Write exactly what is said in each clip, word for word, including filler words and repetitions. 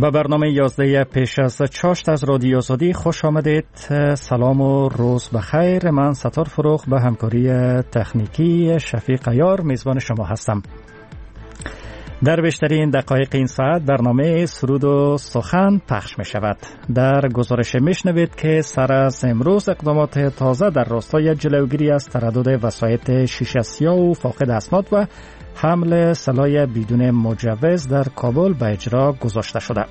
به برنامه یازده پیش از چاشت از رادیو آزادی خوش آمدید. سلام و روز بخیر. من ستار فروغ به همکاری تکنیکی شفیق عیار میزبان شما هستم. در بیشترین دقایق این ساعت برنامه سرود و سخن پخش می شود. در گزارش می شنوید که سر از امروز اقدامات تازه در راستای جلوگیری از تردد وسایط شیشه سیاه و فاقد اسناد و حمل سلاح بدون مجوز در کابل به اجرا گذاشته شده.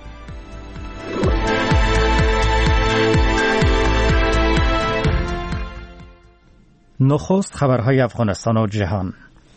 نخست خبرهای افغانستان و جهان.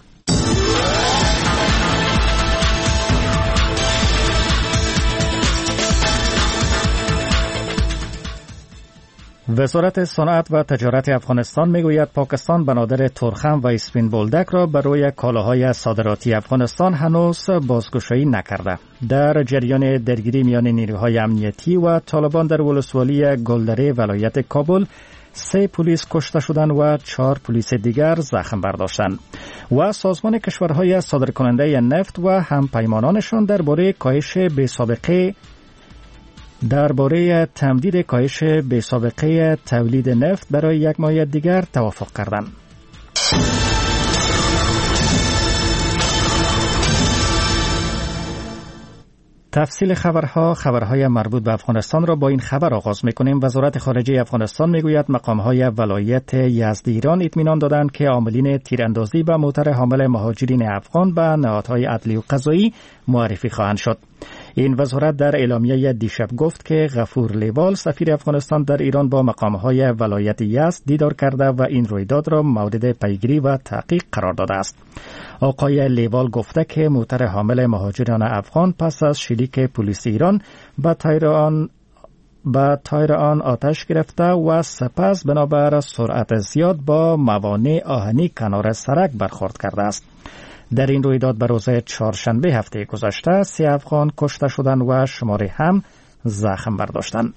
وزارت صنعت و تجارت افغانستان میگوید پاکستان بنادر ترخم و اسپین بولدک را بر روی کالاهای صادراتی افغانستان هنوز بازگشایی نکرده. در جریان درگیری میان نیروهای امنیتی و طالبان در ولسوالی گلدره ولایت کابل سه پلیس کشته شدند و چهار پلیس دیگر زخم برداشتند و سازمان کشورهای صادرکننده نفت و همپیمانانشان درباره کاهش بی‌سابقه درباره تمدید کاهش بی‌سابقه تولید نفت برای یک ماه دیگر توافق کردند. تفصیل خبرها خبرهای مربوط به افغانستان را با این خبر آغاز می‌کنیم. وزارت خارجه افغانستان میگوید مقام‌های ولایت یزد ایران اطمینان دادند که عاملین تیراندازی به موتر حامل مهاجرین افغان به نهادهای عدلی و قضایی معرفی خواهند شد. این وزارت در اعلامیه دیشب گفت که غفور لیوال سفیر افغانستان در ایران با مقام‌های ولایت یزد دیدار کرده و این رویداد را مورد پیگیری و تحقیق قرار داده است. آقای لیوال گفته که موتر حامل مهاجران افغان پس از شلیک پلیس ایران به تایر آن به تایر آن آتش گرفته و سپس بنابر سرعت زیاد با موانع آهنی کنار سرک برخورد کرده است. در این رویداد به روز چهارشنبه هفته گذشته سه افغان کشته شدند و شماری هم زخم برداشتند.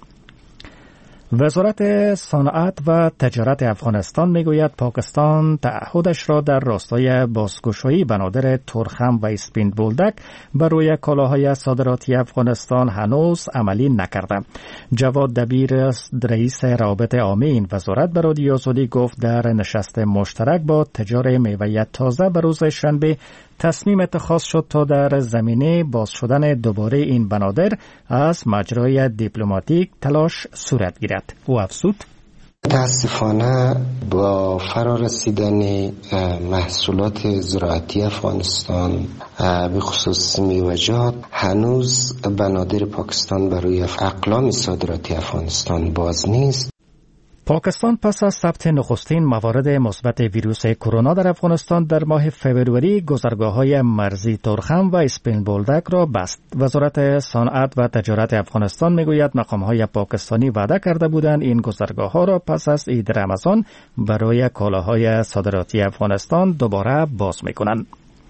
وزارت صنعت و تجارت افغانستان میگوید پاکستان تعهدش را در راستای بازگشایی بنادر ترخم و اسپین بولدک بر روی کالاهای صادراتی افغانستان هنوز عملی نکرده. جواد دبیر رئیس روابط عامه این وزارت به رادیو آزادی گفت در نشست مشترک با تجار میوه تازه به روز شنبه تصمیم اتخاذ شد تا در زمینه باز شدن دوباره این بنادر از مجرای دیپلماتیک تلاش صورت گیرد. او افزود متاسفانه با فرارسیدن محصولات زراعتی افغانستان به خصوص میوه‌جات هنوز بنادر پاکستان برای اقلام صادراتی افغانستان باز نیست. پاکستان پس از ثبت نخستین موارد مثبت ویروس کرونا در افغانستان در ماه فوریه گذرگاه‌های مرزی ترخم و اسپین بولدک را بست. وزارت صنعت و تجارت افغانستان میگوید مقام‌های پاکستانی وعده کرده بودند این گذرگاه‌ها را پس از عید رمضان برای کالاهای صادراتی افغانستان دوباره باز می‌کنند.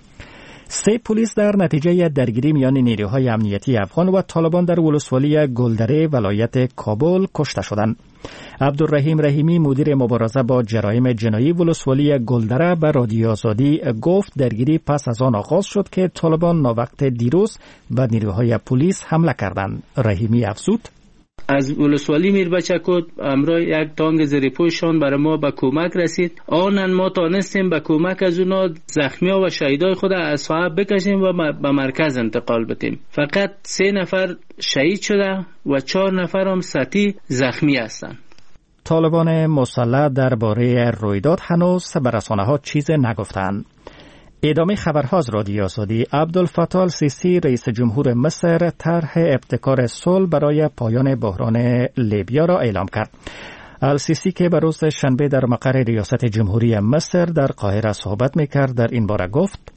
سه پلیس در نتیجه درگیری میان نیروهای امنیتی افغان و طالبان در ولسوالی گلدره ولایت کابل کشته شدند. عبدالرحیم رحیمی مدیر مبارزه با جرایم جنایی ولسوالی گلدره به رادیو آزادی گفت درگیری پس از آن آغاز شد که طالبان ناوقت دیروز به نیروهای پلیس حمله کردند. رحیمی افزود از ولسوالی میربچکوت امرای یک تانک زیرپوششان برای ما به کمک رسید. آنن ما تانستیم به کمک از اونا زخمی ها و شهیدای خود از صاحب بکشیم و به مرکز انتقال بدیم. فقط سه نفر شهید شده و چهار نفر هم سطحی زخمی هستند. طالبان مسلح درباره رویداد هنوز به رسانه‌ها چیز نگفتند. ادامه خبرها از رادیو آزادی. عبدالفتاح السیسی رئیس جمهور مصر طرح ابتکار صلح برای پایان بحران لیبیا را اعلام کرد. السیسی که به روز شنبه در مقر ریاست جمهوری مصر در قاهره صحبت می‌کرد در این باره گفت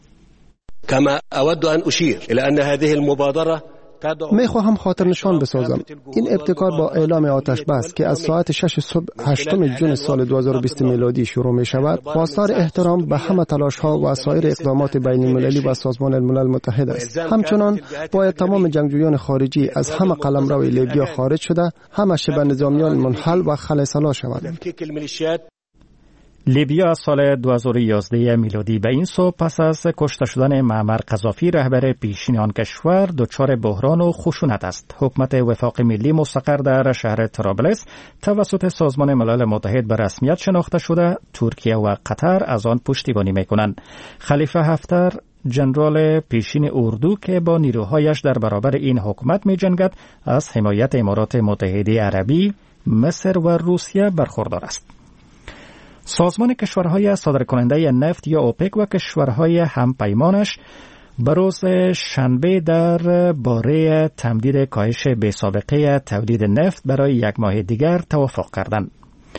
كما اود ان اشير الى ان هذه المبادره می خواهم خاطر نشان بسازم این ابتکار با اعلام آتش بس که از ساعت شش صبح هشتم ژوئن سال دو هزار و بیست میلادی شروع می شود خواستار احترام به همه تلاش ها و سایر اقدامات بین المللی و سازمان الملل متحد است. همچنان باید تمام جنگجویان خارجی از همه قلمرو لیبیا خارج شده همه شبه نظامیان منحل و خلع سلاح شوند. لیبیا از سال دو هزار و یازده میلادی به این سو پس از کشته شدن معمر قذافی رهبر پیشین آن کشور دچار بحران و خشونت است. حکومت وفاق ملی مستقر در شهر طرابلس توسط سازمان ملل متحد به رسمیت شناخته شده، ترکیه و قطر از آن پشتیبانی میکنند. خلیفه حفتر جنرال پیشین اردو که با نیروهایش در برابر این حکومت می جنگد از حمایت امارات متحده عربی، مصر و روسیه برخوردار است. سازمان کشورهای صادرکننده نفت یا اوپک و کشورهای همپیمانش به روز شنبه در باره تمدید کاهش بی‌سابقه تولید نفت برای یک ماه دیگر توافق کردند.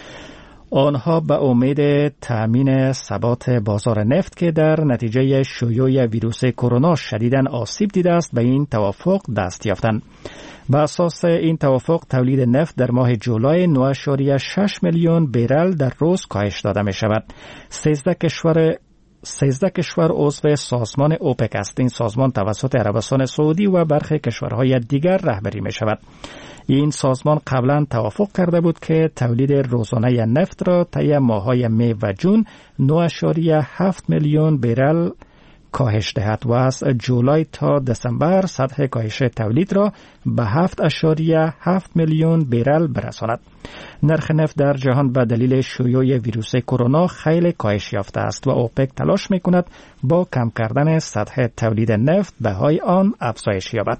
آنها به امید تأمین ثبات بازار نفت که در نتیجه شیوع ویروس کرونا شدیداً آسیب دیده است به این توافق دست یافتند. بر اساس این توافق تولید نفت در ماه جولای نه ممیز شش میلیون برل در روز کاهش داده می شود. سیزده کشور سیزده کشور عضو سازمان اوپک است. این سازمان توسط عربستان سعودی و برخی کشورهای دیگر رهبری می شود. این سازمان قبلا توافق کرده بود که تولید روزانه نفت را طی ماه‌های می و جون نه ممیز هفت میلیون برل کاهش دهد و از جولای تا دسامبر سطح کاهش تولید را به هفت ممیز هفت میلیون برل برساند. نرخ نفت در جهان به دلیل شیوع ویروس کرونا خیلی کاهش یافته است و اوپک تلاش می‌کند با کم کردن سطح تولید نفت بهای آن افزایش یابد.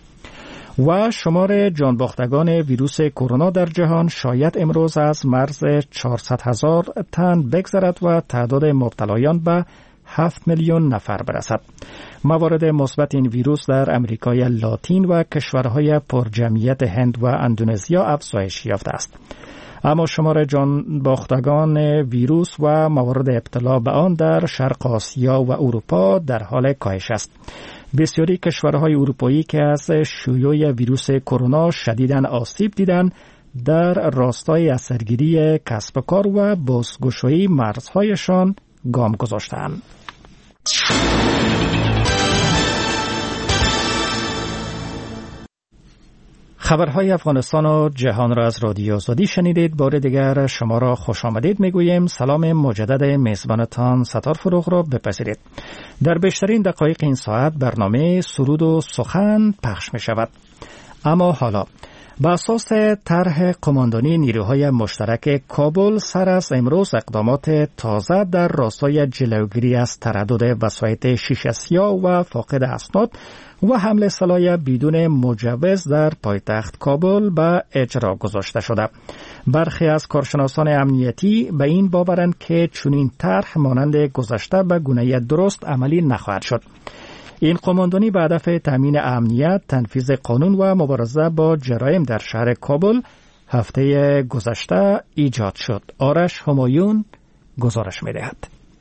و شمار جانباختگان ویروس کرونا در جهان شاید امروز از مرز چهارصد هزار تن بگذرد و تعداد مبتلایان به هفت میلیون نفر برسد. موارد مثبت این ویروس در امریکای لاتین و کشورهای پرجمعیت هند و اندونزیا افزایش یافته است. اما شمار جانباختگان ویروس و موارد ابتلا به آن در شرق آسیا و اروپا در حال کاهش است. بسیاری کشورهای اروپایی که از شیوع ویروس کرونا شدیداً آسیب دیدند در راستای اثرگیری کسب و کار و بازگشایی مرزهایشان گام گذاشتند. خبرهای افغانستان و جهان را از رادیو آزادی شنیدید. بار دیگر شما را خوش آمدید میگوییم. سلام مجدد میزبانتان ستار فروغ را بپذیرید. در بیشترین دقایق این ساعت برنامه سرود و سخن پخش می شود. اما حالا بر اساس طرح قماندانی نیروهای مشترک کابل سر از امروز اقدامات تازه در راستای جلوگیری از تردد وسایط شیشه سیاه و فاقد اسناد و حمل سلاح بدون مجوز در پایتخت کابل به اجرا گذاشته شده. برخی از کارشناسان امنیتی به این باورند که چنین طرح مانند گذشته به گونه درست عملی نخواهد شد. این قماندانی به هدف تامین امنیت، تنفیذ قانون و مبارزه با جرایم در شهر کابل هفته گذشته ایجاد شد. آرش همایون گزارش می‌دهد.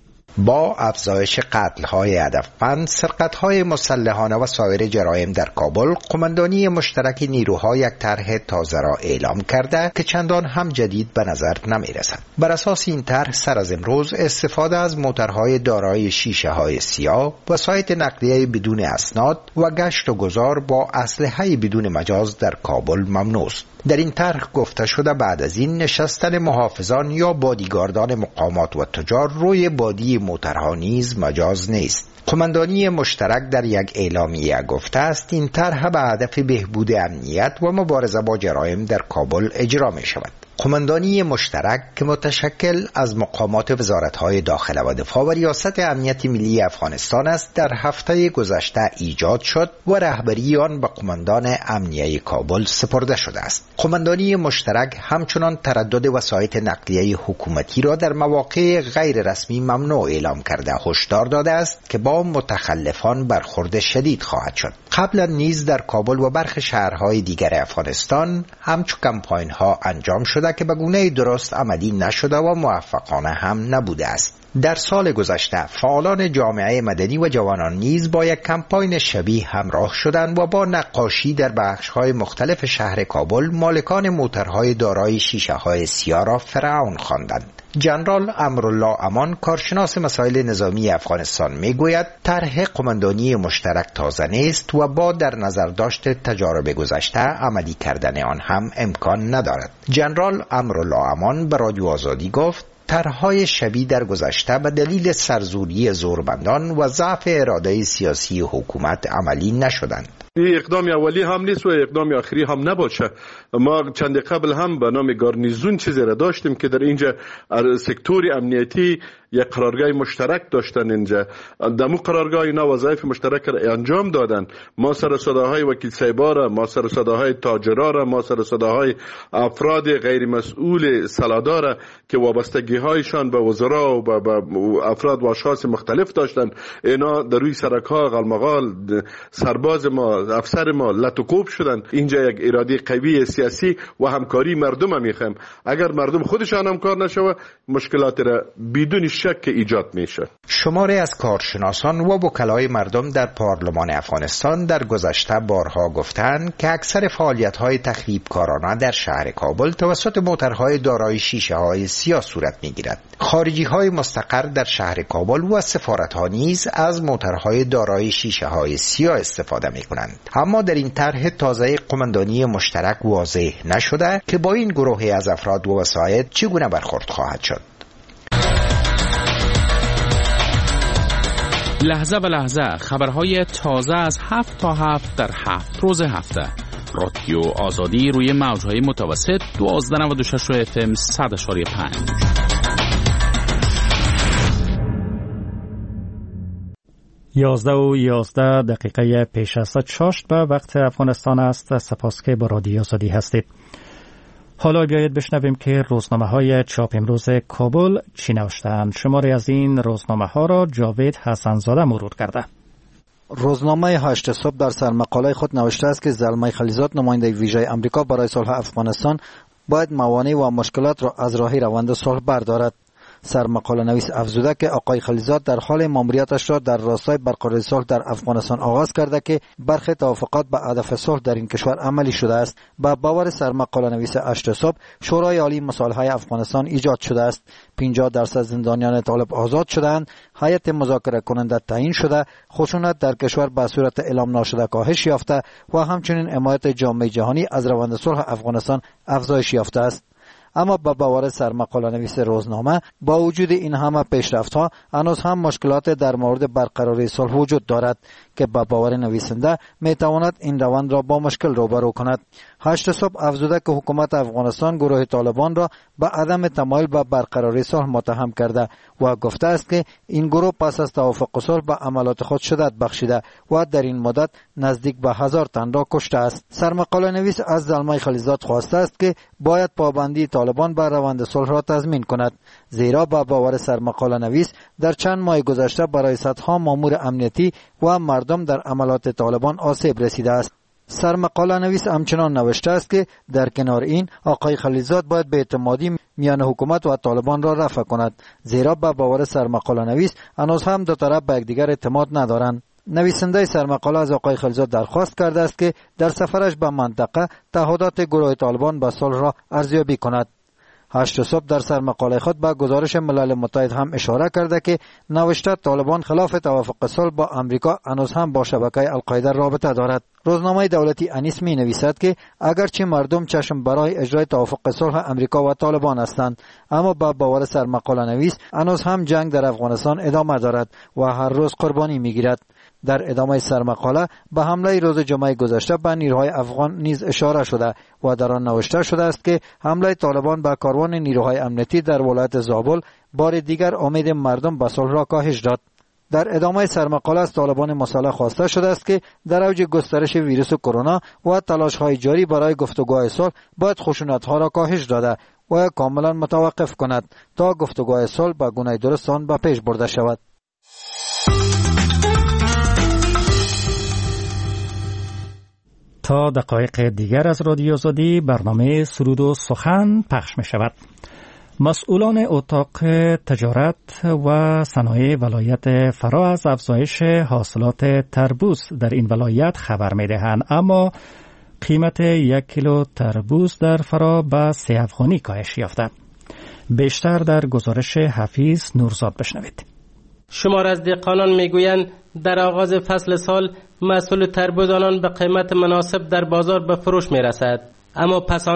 با افزایش قتل‌های هدفمند، سرقت‌های مسلحانه و سایر جرایم در کابل، قماندانی مشترک نیروها یک طرح تازه را اعلام کرده که چندان هم جدید به نظر نمی‌رسد. بر اساس این طرح سر از امروز استفاده از موتورهای دارای شیشه‌های سیاه، وسایط نقلیه بدون اسناد و گشت و گذار با اسلحه بدون مجاز در کابل ممنوع است. در این طرح گفته شده بعد از این نشستن محافظان یا بادیگاردان مقامات و تجار روی بادی موترها نیز مجاز نیست. قماندانی مشترک در یک اعلامیه گفته است این طرح به هدف بهبود امنیت و مبارزه با جرایم در کابل اجرا می شود. قماندانی مشترک که متشکل از مقامات وزارت‌های داخله و دفاع و ریاست امنیت ملی افغانستان است، در هفته گذشته ایجاد شد و رهبری آن به قماندان امنیه کابل سپرده شده است. قماندانی مشترک همچنان تردد وسایط نقلیه حکومتی را در مواقع غیر رسمی ممنوع اعلام کرده هشدار داده است که با متخلفان برخورد شدید خواهد شد. قبلا نیز در کابل و برخی شهرهای دیگر افغانستان همچو کمپاین‌ها انجام شده که به گونه درست عملی نشده و موفقانه هم نبوده است. در سال گذشته فعالان جامعه مدنی و جوانان نیز با یک کمپاین شبیه همراه شدند و با نقاشی در بخش‌های مختلف شهر کابل مالکان موتورهای دارای شیشه‌های سیاه را فرعون خواندند. جنرال امرالله امان کارشناس مسائل نظامی افغانستان میگوید طرح قماندانی مشترک تازه نیست و با در نظر داشت تجارب گذشته عملی کردن آن هم امکان ندارد. جنرال امرالله امان به رادیو آزادی گفت طرحهای شبیه در گذشته به دلیل سرزوری زورمندان و ضعف اراده سیاسی حکومت عملی نشدند. این اقدام اولی هم نیست و اقدام آخری هم نباشه. ما چند قبل هم به نام گارنیزون چیزی را داشتیم که در اینجا سکتور امنیتی یک قرارگاه مشترک داشتن. اینجا دمو قرارگاه اینا وظایف مشترک را انجام دادن. ما سر صداهای وکیل صاحبا را، ما سر صداهای تاجرا را، ما سر صداهای افراد غیر مسئول سلادا را که وابستگی هایشان به وزرا و به افراد و اشخاص مختلف داشتن، اینا در روی سرک‌ها غلمغال سرباز ما، افسر ما لطوکوب شدن. اینجا یک اراده قوی سیاسی و همکاری مردم هم میخوایم. اگر مردم خودشان همکار نشوه مشکلات را بدون شک ایجاد میشه. شماری از کارشناسان و وکلای مردم در پارلمان افغانستان در گذشته بارها گفتند که اکثر فعالیت‌های تخریبکارانه در شهر کابل توسط موترهای دارای شیشه‌های سیاه صورت می‌گیرد. خارجی‌های مستقر در شهر کابل و سفارت‌ها نیز از موترهای دارای شیشه‌های سیاه استفاده می‌کنند. اما در این طرح تازه قماندانی مشترک واضح نشده که با این گروه از افراد و وسایط چگونه برخورد خواهد شد. لحظه به لحظه خبرهای تازه از هفت تا هفت در هفت روز هفته. رادیو آزادی روی موجهای متوسط دوازده نود و شش اف ام صد اشاری پنج. یازده و یازده دقیقه پیش از چاشت به وقت افغانستان است. سپاس که با رادیو آزادی هستید. حالا بیایید بشنویم که روزنامه های چاپ امروز کابل چی نوشتند. شماری از این روزنامه ها را جاوید حسنزاده مرور کرده. روزنامه هشت صبح در سرمقاله خود نوشته است که زلمه خلیزاد نماینده ویژه آمریکا برای صلح افغانستان باید موانع و مشکلات را از راه روند صلح بردارد. سرمقاله نویس افزوده که آقای خلیزاد در حال ماموریتش را در راستای برقراری صلح در افغانستان آغاز کرده که برخی توافقات به هدف صلح در این کشور عملی شده است. با باور سرمقاله نویس هشت صبح شورای عالی مصالحه افغانستان ایجاد شده است. پنجاه درصد زندانیان طالب آزاد شدند، هیئت مذاکره کننده تعیین شده، خشونت در کشور به صورت اعلام ناشده کاهش یافته و همچنین حمایت جامعه جهانی از روند صلح افغانستان افزایش یافته است. اما با باور سرمقاله نویس روزنامه با وجود این همه پیشرفت‌ها هنوز هم مشکلات در مورد برقراری صلح وجود دارد که با باور نویسنده میتواند این روند را با مشکل روبرو کند. هشت صبح افزوده که حکومت افغانستان گروه طالبان را به عدم تمایل به برقراری صلح متهم کرده و گفته است که این گروه پس از توافق صلح به عملات خود شدت بخشیده و در این مدت نزدیک به هزار تن را کشته است. سرمقاله نویس از زلمه خلیزاد خواسته است که باید پابندی طالبان بر روند صلح را تضمین کند، زیرا با باور سرمقاله نویس در چند ماه گذشته برای صدها مامور امنیتی و مردم در عملات طالبان آسیب رسیده است. سرمقاله نویس همچنان نوشته است که در کنار این آقای خلیزاد باید به اعتمادی میان حکومت و طالبان را رفع کند، زیرا با باور سرمقاله نویس هنوز هم دو طرف به یکدیگر اعتماد ندارند. نویسنده سرمقاله از آقای خلیزاد درخواست کرده است که در سفرش به منطقه تعهدات گروه طالبان به صلح را ارزیابی کند. هشت صبح در سرمقاله خود به گزارش ملل متحد هم اشاره کرده که نوشته طالبان خلاف توافق صلح با امریکا هنوز هم با شبکه القاعده رابطه دارد. روزنامه دولتی انیس می نویسد که اگرچه مردم چشم برای اجرای توافق صلح امریکا و طالبان هستند، اما با باور سرمقاله نویس هنوز هم جنگ در افغانستان ادامه دارد و هر روز قربانی می گیرد. در ادامه سرمقاله به حمله روز جمعه گذشته به نیروهای افغان نیز اشاره شده و در آن نوشته شده است که حمله طالبان به کاروان نیروهای امنیتی در ولایت زابل بار دیگر امید مردم به صلح را کاهش داد. در ادامه سرمقاله از طالبان مسلح خواسته شده است که در اوج گسترش ویروس کرونا و تلاش‌های جاری برای گفتگوهای صلح باید خشونت‌ها را کاهش داده و کاملا متوقف کند تا گفتگوهای صلح به گونه درست آن به پیش برده شود. تا دقایق دیگر از رادیو آزادی برنامه سرود و سخن پخش می شود. مسئولان اتاق تجارت و صنایع ولایت فرا از افزایش حاصلات تربوز در این ولایت خبر می دهند، اما قیمت یک کیلو تربوز در فرا به سه افغانی کاهش یافته. بیشتر در گزارش حفیظ نورزاد بشنوید. شمار از دهقانان میگویند در آغاز فصل سال محصول تربوز آنان به قیمت مناسب در بازار به فروش میرسد، اما پس